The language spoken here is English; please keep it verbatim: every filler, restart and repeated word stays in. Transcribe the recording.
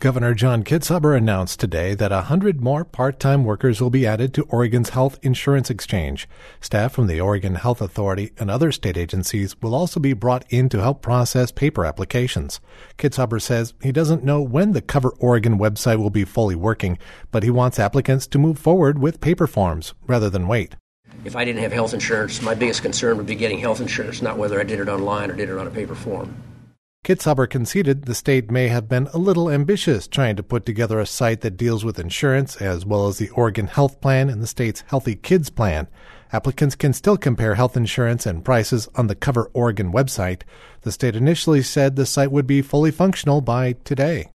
Governor John Kitzhaber announced today that one hundred more part-time workers will be added to Oregon's health insurance exchange. Staff from the Oregon Health Authority and other state agencies will also be brought in to help process paper applications. Kitzhaber says he doesn't know when the Cover Oregon website will be fully working, but he wants applicants to move forward with paper forms rather than wait. If I didn't have health insurance, my biggest concern would be getting health insurance, not whether I did it online or did it on a paper form. Kitzhaber conceded the state may have been a little ambitious trying to put together a site that deals with insurance as well as the Oregon Health Plan and the state's Healthy Kids Plan. Applicants can still compare health insurance and prices on the Cover Oregon website. The state initially said the site would be fully functional by today.